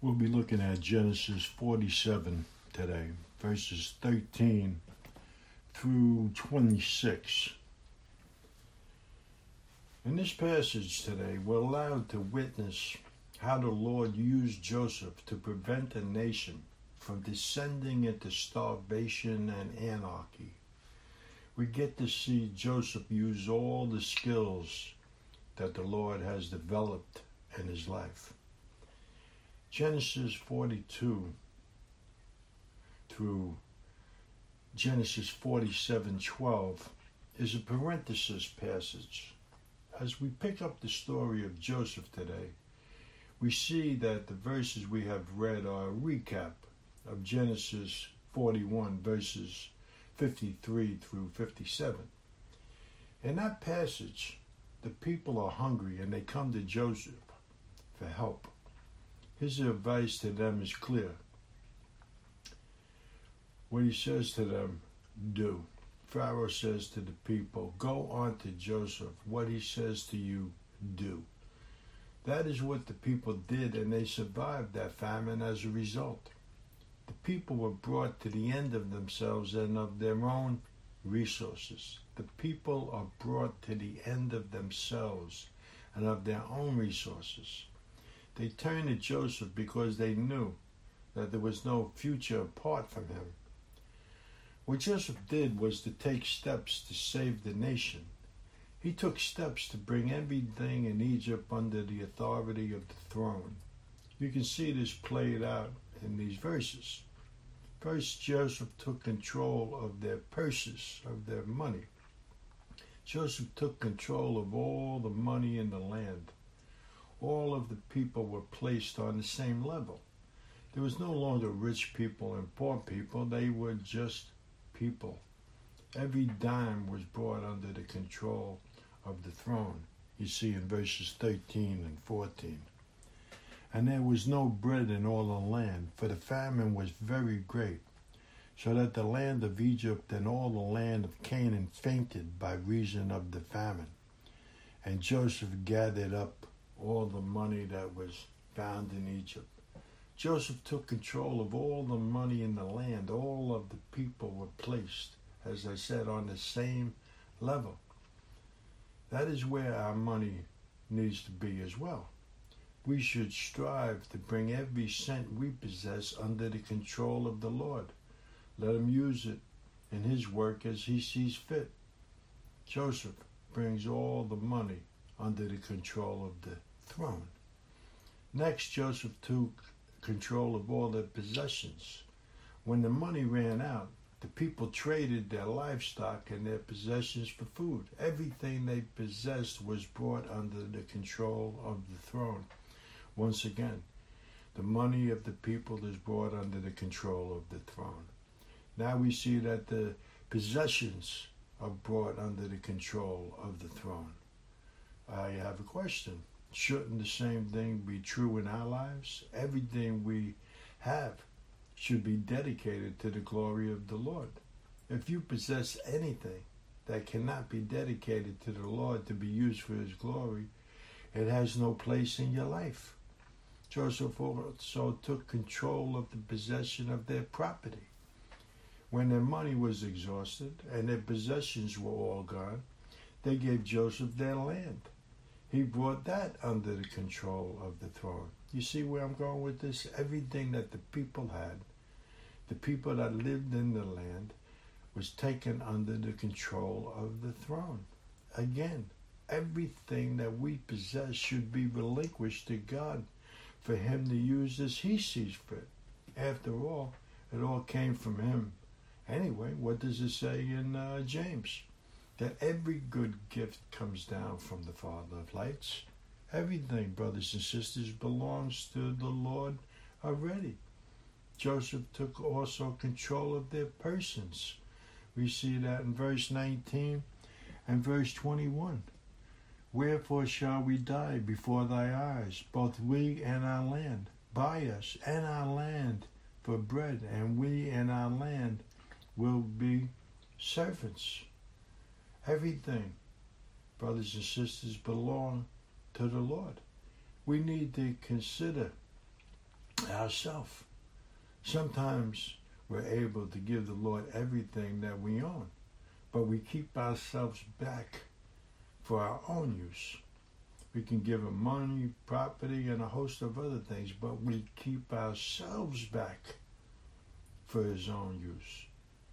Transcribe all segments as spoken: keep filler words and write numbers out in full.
We'll be looking at Genesis forty-seven today, verses thirteen through twenty-six. In this passage today, we're allowed to witness how the Lord used Joseph to prevent a nation from descending into starvation and anarchy. We get to see Joseph use all the skills that the Lord has developed in his life. Genesis forty-two through Genesis forty-seven twelve is a parenthesis passage. As we pick up the story of Joseph today, we see that the verses we have read are a recap of Genesis forty-one, verses fifty-three through fifty-seven. In that passage, the people are hungry and they come to Joseph for help. His advice to them is clear. What he says to them, do. Pharaoh says to the people, go on to Joseph. What he says to you, do. That is what the people did, and they survived that famine as a result. The people were brought to the end of themselves and of their own resources. The people are brought to the end of themselves and of their own resources. They turned to Joseph because they knew that there was no future apart from him. What Joseph did was to take steps to save the nation. He took steps to bring everything in Egypt under the authority of the throne. You can see this played out in these verses. First, Joseph took control of their purses, of their money. Joseph took control of all the money in the land. All of the people were placed on the same level. There was no longer rich people and poor people. They were just people. Every dime was brought under the control of the throne. You see in verses thirteen and fourteen. And there was no bread in all the land, for the famine was very great, so that the land of Egypt and all the land of Canaan fainted by reason of the famine. And Joseph gathered up all the money that was found in Egypt. Joseph took control of all the money in the land. All of the people were placed, as I said, on the same level. That is where our money needs to be as well. We should strive to bring every cent we possess under the control of the Lord. Let him use it in his work as he sees fit. Joseph brings all the money under the control of the throne. Next, Joseph took control of all their possessions. When the money ran out, the people traded their livestock and their possessions for food. Everything they possessed was brought under the control of the throne. Once again, the money of the people is brought under the control of the throne. Now we see that the possessions are brought under the control of the throne. I have a question. Shouldn't the same thing be true in our lives? Everything we have should be dedicated to the glory of the Lord. If you possess anything that cannot be dedicated to the Lord to be used for his glory, it has no place in your life. Joseph also took control of the possession of their property. When their money was exhausted and their possessions were all gone, they gave Joseph their land. He brought that under the control of the throne. You see where I'm going with this? Everything that the people had, the people that lived in the land, was taken under the control of the throne. Again, everything that we possess should be relinquished to God for him to use as he sees fit. After all, it all came from him. Anyway, what does it say in uh, James? That every good gift comes down from the Father of lights. Everything, brothers and sisters, belongs to the Lord already. Joseph took also control of their persons. We see that in verse nineteen and verse twenty-one. Wherefore shall we die before thy eyes, both we and our land? Buy us and our land for bread, and we and our land will be servants. Everything, brothers and sisters, belong to the Lord. We need to consider ourselves. Sometimes we're able to give the Lord everything that we own, but we keep ourselves back for our own use. We can give him money, property, and a host of other things, but we keep ourselves back for his own use.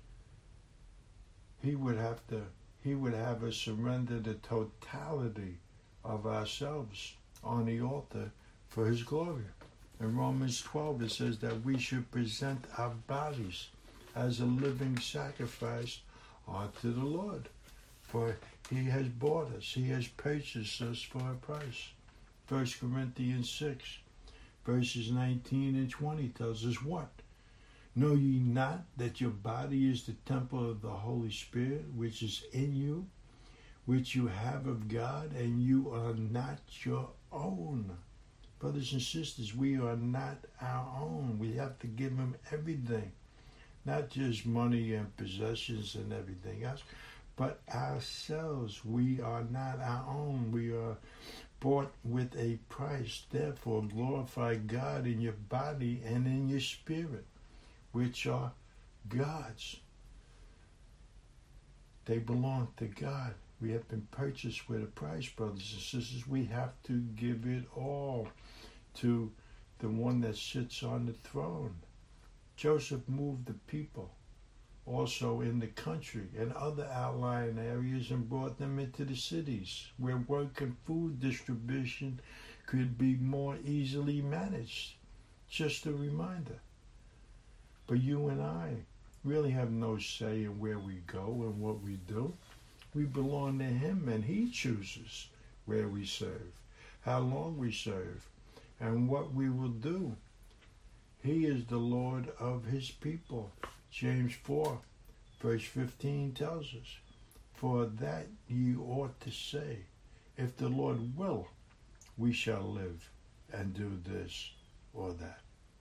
He would have to, he would have us surrender the totality of ourselves on the altar for his glory. In Romans twelve, it says that we should present our bodies as a living sacrifice unto the Lord. For he has bought us. He has purchased us for a price. First Corinthians six, verses nineteen and twenty tells us what? Know ye not that your body is the temple of the Holy Spirit, which is in you, which you have of God, and you are not your own. Brothers and sisters, we are not our own. We have to give him everything. Not just money and possessions and everything else, but ourselves. We are not our own. We are bought with a price. Therefore, glorify God in your body and in your spirit, which are God's. They belong to God. We have been purchased with a price, brothers and sisters. We have to give it all to the one that sits on the throne. Joseph moved the people also in the country and other outlying areas and brought them into the cities where work and food distribution could be more easily managed. Just a reminder. But you and I really have no say in where we go and what we do. We belong to him, and he chooses where we serve, how long we serve, and what we will do. He is the Lord of his people. James four, verse fifteen tells us, for that ye ought to say, if the Lord will, we shall live and do this or that.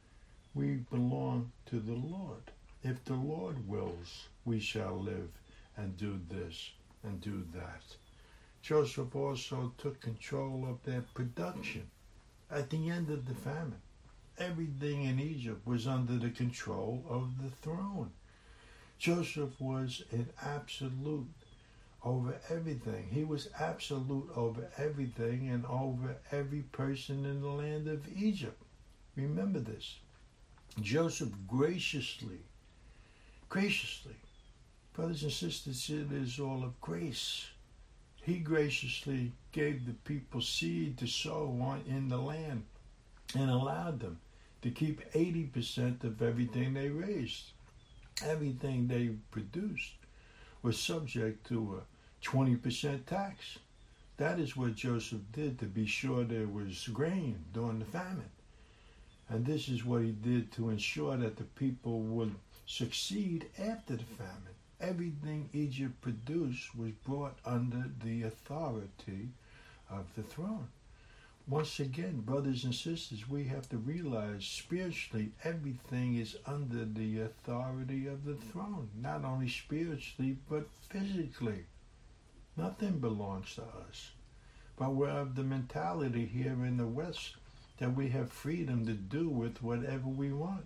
We belong to the Lord. If the Lord wills, we shall live and do this and do that. Joseph also took control of their production. At the end of the famine, everything in Egypt was under the control of the throne. Joseph was an absolute over everything. He was absolute over everything and over every person in the land of Egypt. Remember this. Joseph graciously, graciously, brothers and sisters, it is all of grace. He graciously gave the people seed to sow on in the land and allowed them to keep eighty percent of everything they raised. Everything they produced was subject to a twenty percent tax. That is what Joseph did to be sure there was grain during the famine. And this is what he did to ensure that the people would succeed after the famine. Everything Egypt produced was brought under the authority of the throne. Once again, brothers and sisters, we have to realize spiritually everything is under the authority of the throne. Not only spiritually, but physically. Nothing belongs to us. But we're of the mentality here in the West that we have freedom to do with whatever we want.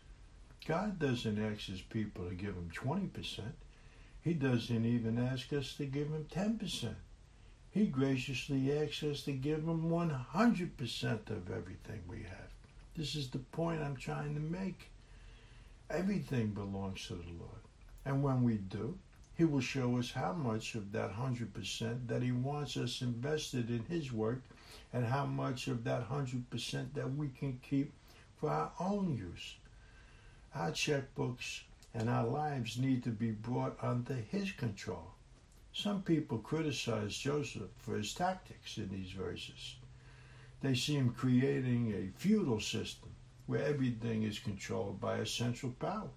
God doesn't ask his people to give him twenty percent. He doesn't even ask us to give him ten percent. He graciously asks us to give him one hundred percent of everything we have. This is the point I'm trying to make. Everything belongs to the Lord. And when we do, he will show us how much of that one hundred percent that he wants us invested in his work and how much of that one hundred percent that we can keep for our own use. Our checkbooks and our lives need to be brought under his control. Some people criticize Joseph for his tactics in these verses. They see him creating a feudal system where everything is controlled by a central power.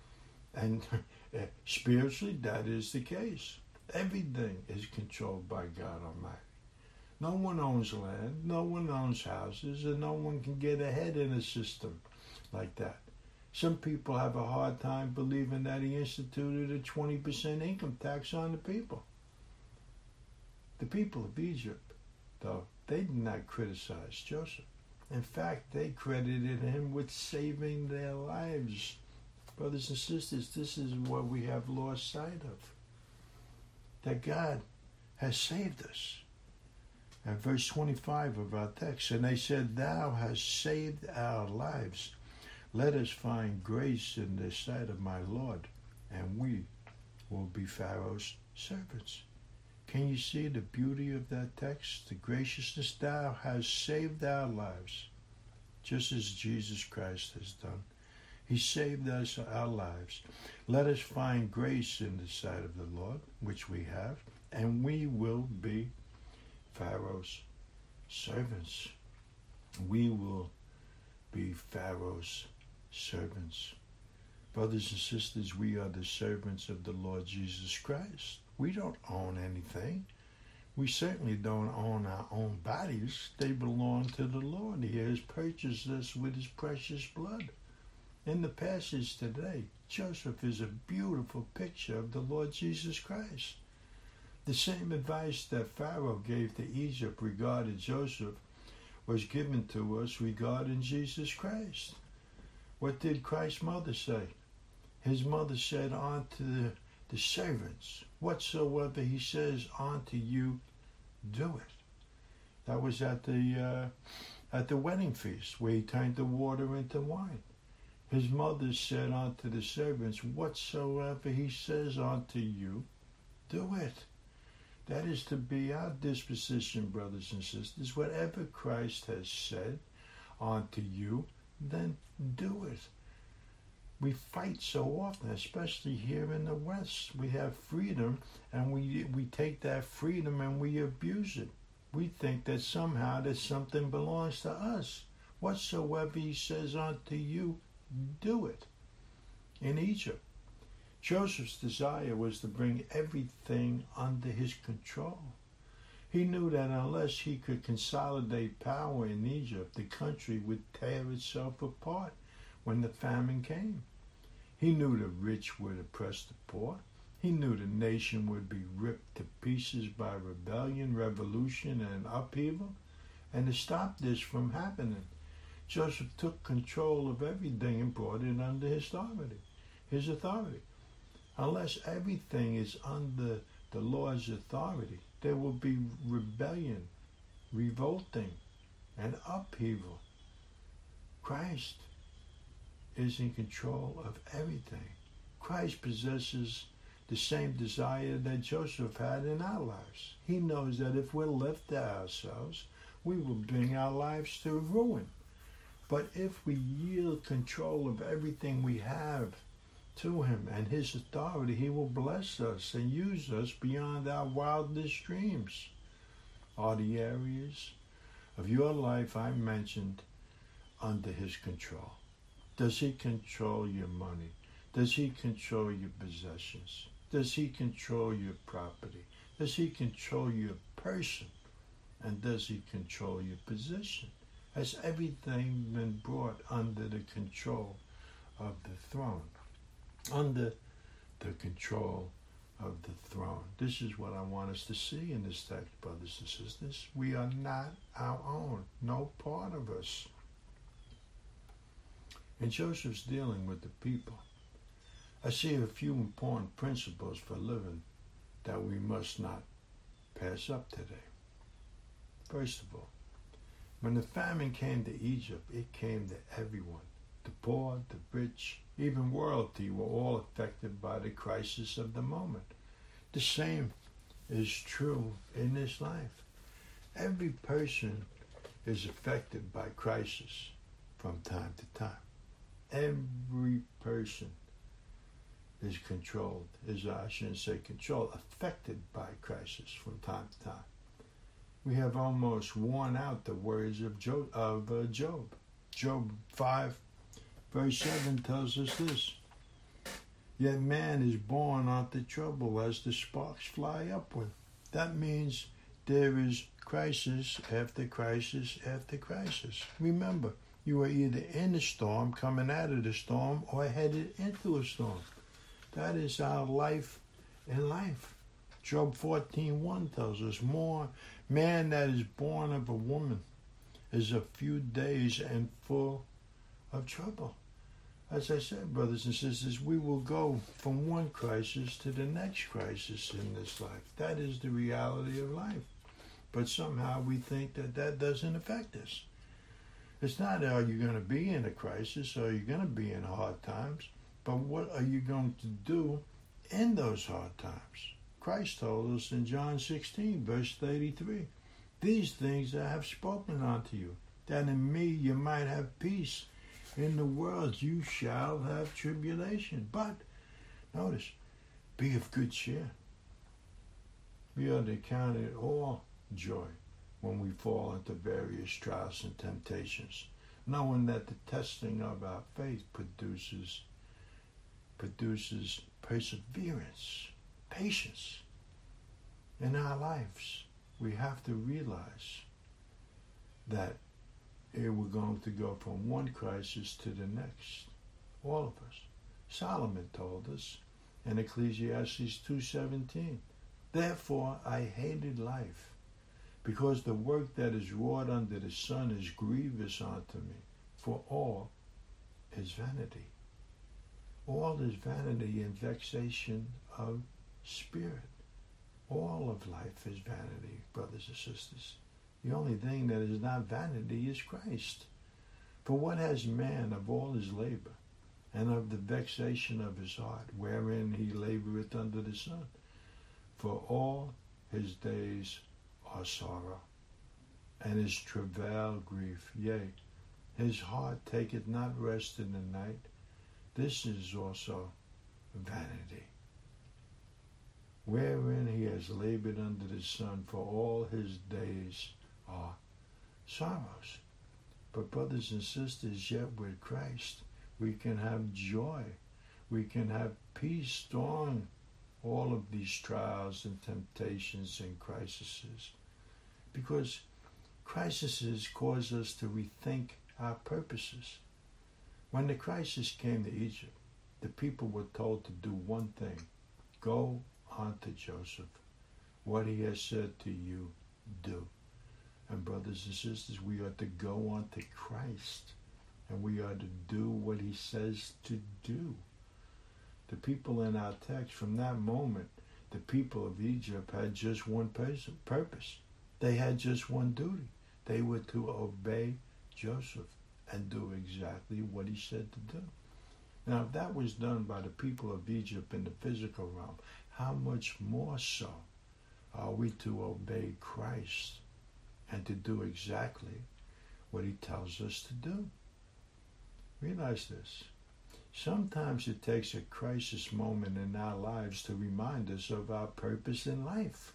And spiritually, that is the case. Everything is controlled by God Almighty. No one owns land, no one owns houses, and no one can get ahead in a system like that. Some people have a hard time believing that he instituted a twenty percent income tax on the people. The people of Egypt, though, they did not criticize Joseph. In fact, they credited him with saving their lives. Brothers and sisters, this is what we have lost sight of. That God has saved us. And verse twenty-five of our text, and they said, Thou hast saved our lives. Let us find grace in the sight of my Lord, and we will be Pharaoh's servants. Can you see the beauty of that text? The graciousness, Thou hast saved our lives, just as Jesus Christ has done. He saved us our lives. Let us find grace in the sight of the Lord, which we have, and we will be Pharaoh's servants. We will be Pharaoh's servants. Brothers and sisters, we are the servants of the Lord Jesus Christ. We don't own anything. We certainly don't own our own bodies. They belong to the Lord. He has purchased us with his precious blood. In the passage today, Joseph is a beautiful picture of the Lord Jesus Christ. The same advice that Pharaoh gave to Egypt regarding Joseph was given to us regarding Jesus Christ. What did Christ's mother say? His mother said unto the, the servants, whatsoever he says unto you, do it. That was at the uh, at the wedding feast where he turned the water into wine. His mother said unto the servants, whatsoever he says unto you, do it. That is to be our disposition, brothers and sisters. Whatever Christ has said unto you, then do it. We fight so often, especially here in the West. We have freedom, and we we take that freedom and we abuse it. We think that somehow that something belongs to us. Whatsoever he says unto you, do it. In Egypt, Joseph's desire was to bring everything under his control. He knew that unless he could consolidate power in Egypt, the country would tear itself apart when the famine came. He knew the rich would oppress the poor. He knew the nation would be ripped to pieces by rebellion, revolution, and upheaval. And to stop this from happening, Joseph took control of everything and brought it under his authority. His authority. Unless everything is under the Lord's authority, there will be rebellion, revolting, and upheaval. Christ is in control of everything. Christ possesses the same desire that Joseph had in our lives. He knows that if we're left to ourselves, we will bring our lives to ruin. But if we yield control of everything we have to him and his authority, he will bless us and use us beyond our wildest dreams. Are the areas of your life I mentioned under his control? Does he control your money? Does he control your possessions? Does he control your property? Does he control your person? And does he control your position? Has everything been brought under the control of the throne? Under the control of the throne. This is what I want us to see in this text, brothers and sisters. We are not our own. No part of us. And Joseph's dealing with the people. I see a few important principles for living that we must not pass up today. First of all, when the famine came to Egypt, it came to everyone. The poor, the rich, even royalty were all affected by the crisis of the moment. The same is true in this life. Every person is affected by crisis from time to time. Every person is controlled, is I shouldn't say controlled, affected by crisis from time to time. We have almost worn out the words of Job. Of uh, Job. Job five, verse seven tells us this. Yet man is born unto trouble as the sparks fly upward. That means there is crisis after crisis after crisis. Remember, you are either in the storm, coming out of the storm, or headed into a storm. That is our life in life. Job fourteen one tells us, more man that is born of a woman is a few days and full of trouble. As I said, brothers and sisters, we will go from one crisis to the next crisis in this life. That is the reality of life. But somehow we think that that doesn't affect us. It's not, are you going to be in a crisis? Are you going to be in hard times? But what are you going to do in those hard times? Christ told us in John sixteen, verse thirty-three, these things I have spoken unto you, that in me you might have peace. In the world you shall have tribulation. But, notice, be of good cheer. We are to count it all joy when we fall into various trials and temptations, knowing that the testing of our faith produces produces perseverance, patience in our lives. We have to realize that here we're going to go from one crisis to the next. All of us. Solomon told us in Ecclesiastes two seventeen, therefore I hated life, because the work that is wrought under the sun is grievous unto me, for all is vanity. All is vanity and vexation of spirit. All of life is vanity, brothers and sisters. The only thing that is not vanity is Christ. For what has man of all his labor, and of the vexation of his heart, wherein he laboreth under the sun? For all his days are sorrow, and his travail grief. Yea, his heart taketh not rest in the night. This is also vanity, wherein he has labored under the sun, for all his days are sorrows. But brothers and sisters, yet with Christ, we can have joy. We can have peace during all of these trials and temptations and crises. Because crises cause us to rethink our purposes. When the crisis came to Egypt, the people were told to do one thing. Go unto Joseph. What he has said to you, do. And brothers and sisters, we are to go on to Christ, and we are to do what he says to do. The people in our text, from that moment, the people of Egypt had just one purpose. They had just one duty. They were to obey Joseph and do exactly what he said to do. Now, if that was done by the people of Egypt in the physical realm, how much more so are we to obey Christ and to do exactly what he tells us to do? Realize this. Sometimes it takes a crisis moment in our lives to remind us of our purpose in life.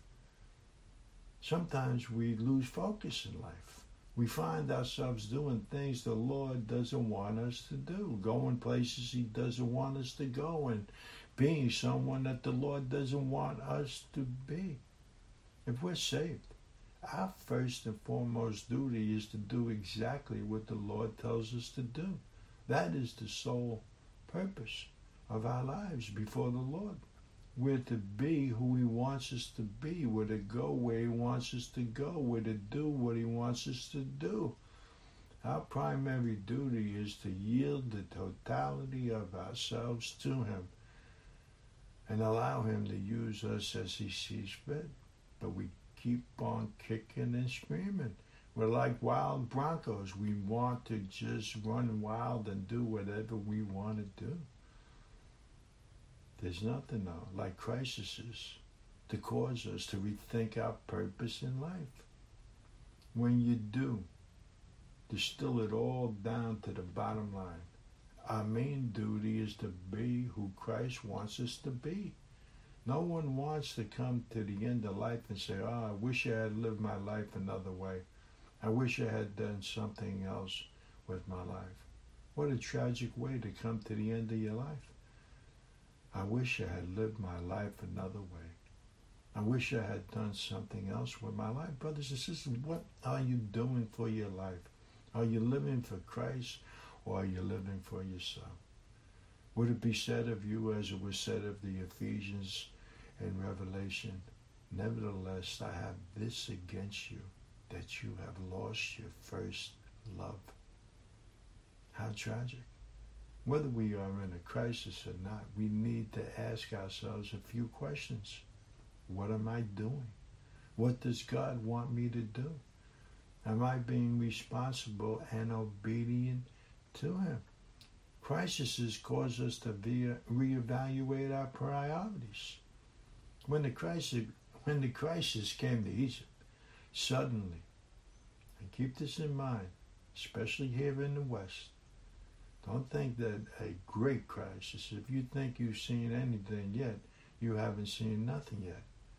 Sometimes we lose focus in life. We find ourselves doing things the Lord doesn't want us to do, going places he doesn't want us to go, and being someone that the Lord doesn't want us to be. If we're saved, our first and foremost duty is to do exactly what the Lord tells us to do. That is the sole purpose of our lives before the Lord. We're to be who he wants us to be. We're to go where he wants us to go. We're to do what he wants us to do. Our primary duty is to yield the totality of ourselves to him and allow him to use us as he sees fit. But we keep on kicking and screaming. We're like wild broncos. We want to just run wild and do whatever we want to do. There's nothing, though, like crises to cause us to rethink our purpose in life. When you do, distill it all down to the bottom line. Our main duty is to be who Christ wants us to be. No one wants to come to the end of life and say, oh, I wish I had lived my life another way. I wish I had done something else with my life. What a tragic way to come to the end of your life. I wish I had lived my life another way. I wish I had done something else with my life. Brothers and sisters, what are you doing for your life? Are you living for Christ, or are you living for yourself? Would it be said of you as it was said of the Ephesians in Revelation, nevertheless, I have this against you, that you have lost your first love. How tragic. Whether we are in a crisis or not, we need to ask ourselves a few questions. What am I doing? What does God want me to do? Am I being responsible and obedient to Him? Crises cause us to be, reevaluate our priorities. When the crisis, when the crisis came to Egypt, suddenly, and keep this in mind, especially here in the West, don't think that a great crisis, if you think you've seen anything yet, you haven't seen nothing yet.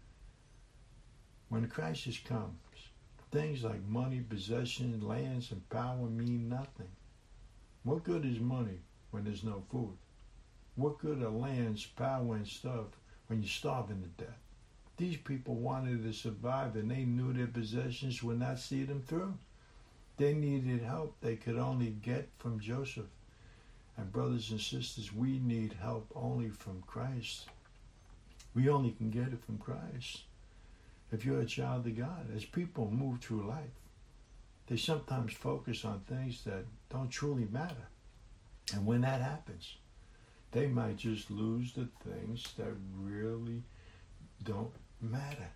When a crisis comes, things like money, possessions, lands, and power mean nothing. What good is money when there's no food? What good are lands, power, and stuff when you're starving to death? These people wanted to survive, and they knew their possessions would not see them through. They needed help they could only get from Joseph. And brothers and sisters, we need help only from Christ. We only can get it from Christ. If you're a child of God, as people move through life, they sometimes focus on things that don't truly matter. And when that happens, they might just lose the things that really don't matter.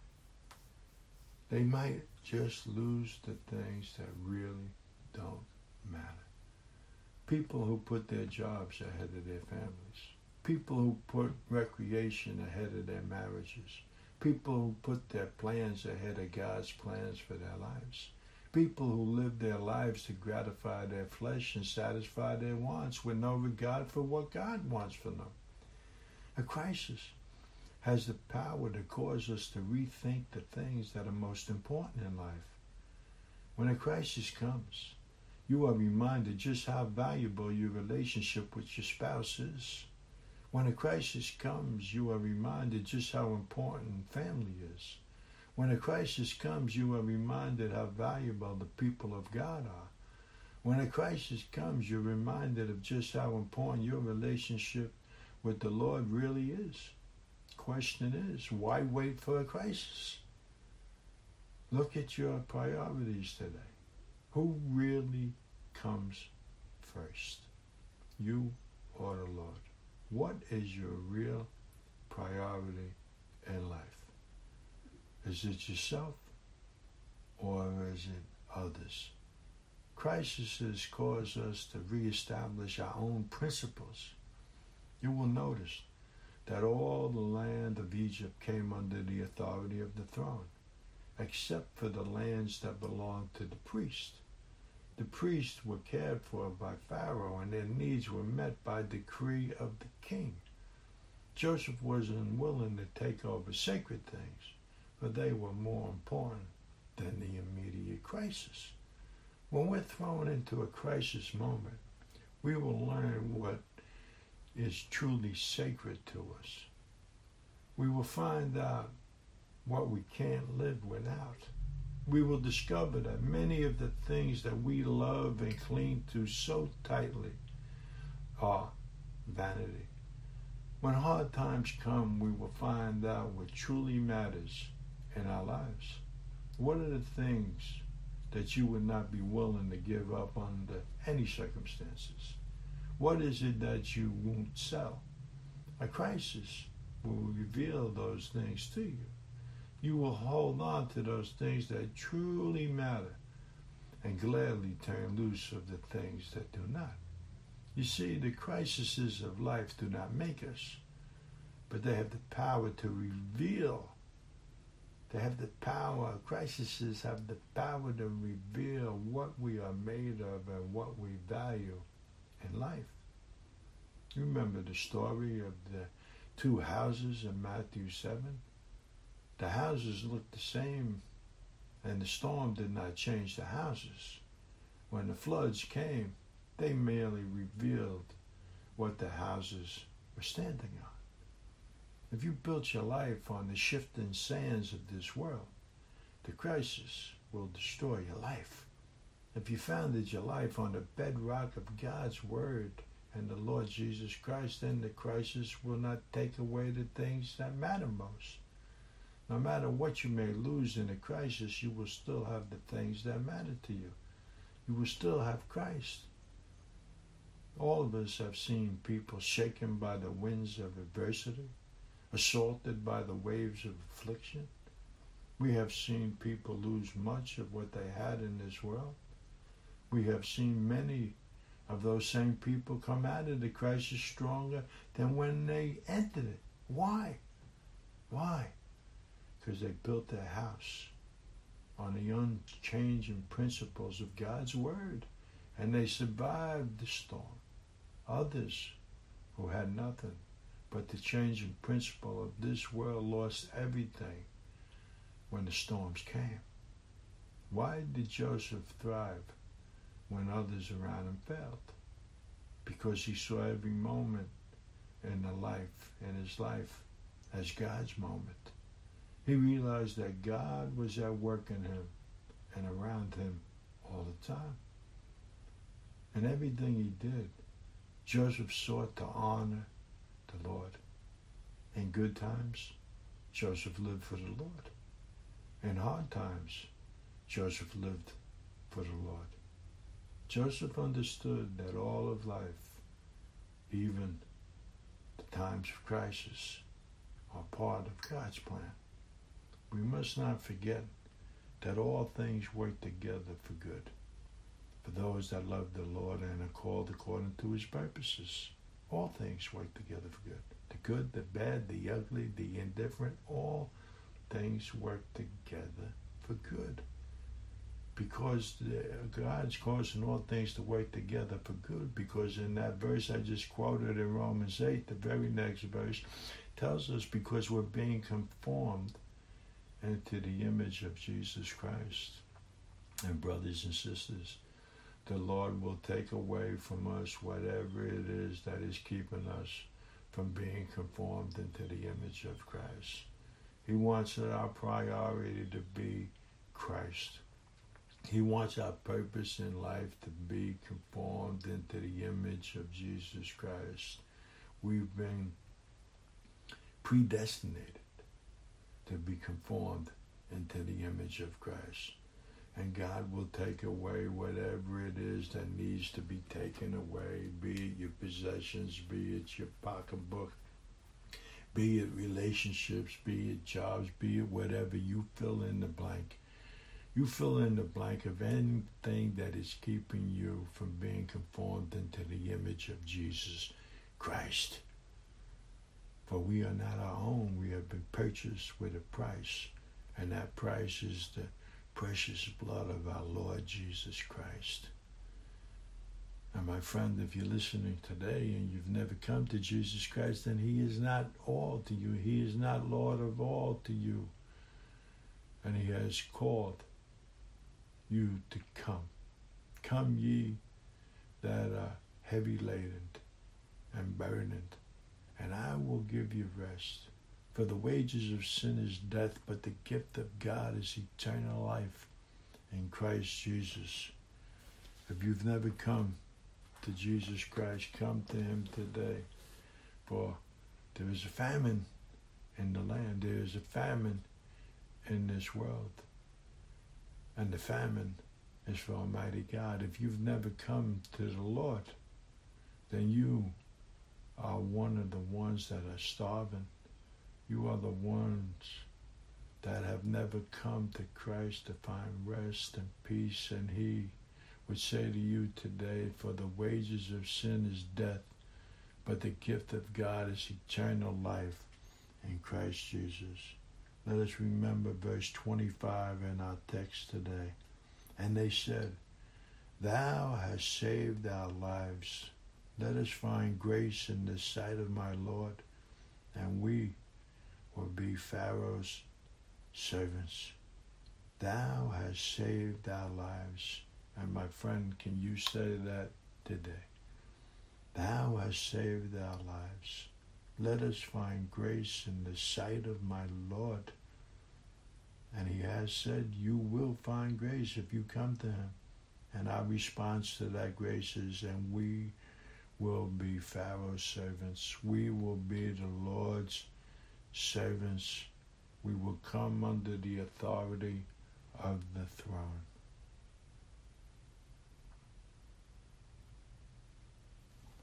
They might just lose the things that really don't matter. People who put their jobs ahead of their families. People who put recreation ahead of their marriages. People who put their plans ahead of God's plans for their lives. People who live their lives to gratify their flesh and satisfy their wants with no regard for what God wants for them. A crisis has the power to cause us to rethink the things that are most important in life. When a crisis comes, you are reminded just how valuable your relationship with your spouse is. When a crisis comes, you are reminded just how important family is. When a crisis comes, you are reminded how valuable the people of God are. When a crisis comes, you're reminded of just how important your relationship with the Lord really is. Question is, why wait for a crisis? Look at your priorities today. Who really comes first? You or the Lord? What is your real priority in life? Is it yourself or is it others? Crises cause us to reestablish our own principles. You will notice that all the land of Egypt came under the authority of the throne, except for the lands that belonged to the priest. The priests were cared for by Pharaoh, and their needs were met by decree of the king. Joseph wasn't willing to take over sacred things, but they were more important than the immediate crisis. When we're thrown into a crisis moment, we will learn what is truly sacred to us. We will find out what we can't live without. We will discover that many of the things that we love and cling to so tightly are vanity. When hard times come, we will find out what truly matters in our lives. What are the things that you would not be willing to give up under any circumstances? What is it that you won't sell? A crisis will reveal those things to you. You will hold on to those things that truly matter and gladly turn loose of the things that do not. You see, the crises of life do not make us, but they have the power to reveal. They have the power, crises have the power to reveal what we are made of and what we value in life. You remember the story of the two houses in Matthew seven? The houses looked the same, and the storm did not change the houses. When the floods came, they merely revealed what the houses were standing on. If you built your life on the shifting sands of this world, the crisis will destroy your life. If you founded your life on the bedrock of God's Word and the Lord Jesus Christ, then the crisis will not take away the things that matter most. No matter what you may lose in a crisis, you will still have the things that matter to you. You will still have Christ. All of us have seen people shaken by the winds of adversity, assaulted by the waves of affliction. We have seen people lose much of what they had in this world. We have seen many of those same people come out of the crisis stronger than when they entered it. Why? Why? Because they built their house on the unchanging principles of God's Word, and they survived the storm. Others who had nothing but the changing principle of this world lost everything when the storms came. Why did Joseph thrive when others around him failed? Because he saw every moment in the life, in his life, as God's moment. He realized that God was at work in him and around him all the time. And everything he did, Joseph sought to honor the Lord. In good times, Joseph lived for the Lord. In hard times, Joseph lived for the Lord. Joseph understood that all of life, even the times of crisis, are part of God's plan. We must not forget that all things work together for good, for those that love the Lord and are called according to his purposes. All things work together for good. The good, the bad, the ugly, the indifferent, all things work together for good. Because the, God's causing all things to work together for good. Because in that verse I just quoted in Romans eight, the very next verse tells us because we're being conformed into the image of Jesus Christ. And brothers and sisters, the Lord will take away from us whatever it is that is keeping us from being conformed into the image of Christ. He wants our priority to be Christ. He wants our purpose in life to be conformed into the image of Jesus Christ. We've been predestinated to be conformed into the image of Christ. And God will take away whatever it is that needs to be taken away, be it your possessions, be it your pocketbook, be it relationships, be it jobs, be it whatever. You fill in the blank. You fill in the blank of anything that is keeping you from being conformed into the image of Jesus Christ. For we are not our own. We have been purchased with a price. And that price is the precious blood of our Lord Jesus Christ. And my friend, if you're listening today and you've never come to Jesus Christ, then he is not all to you. He is not Lord of all to you. And he has called you to come. Come ye that are heavy laden and burdened, and I will give you rest. For the wages of sin is death, but the gift of God is eternal life in Christ Jesus. If you've never come to Jesus Christ, come to him today. For there is a famine in the land. There is a famine in this world. And the famine is for Almighty God. If you've never come to the Lord, then you are one of the ones that are starving. You are the ones that have never come to Christ to find rest and peace. And he would say to you today, for the wages of sin is death, but the gift of God is eternal life in Christ Jesus. Let us remember verse twenty-five in our text today. And they said, Thou hast saved our lives. Let us find grace in the sight of my Lord, and we will be Pharaoh's servants. Thou hast saved our lives. And my friend, can you say that today? Thou hast saved our lives. Let us find grace in the sight of my Lord. And he has said, you will find grace if you come to him. And our response to that grace is, and we will be Pharaoh's servants. We will be the Lord's servants we will come under the authority of the throne.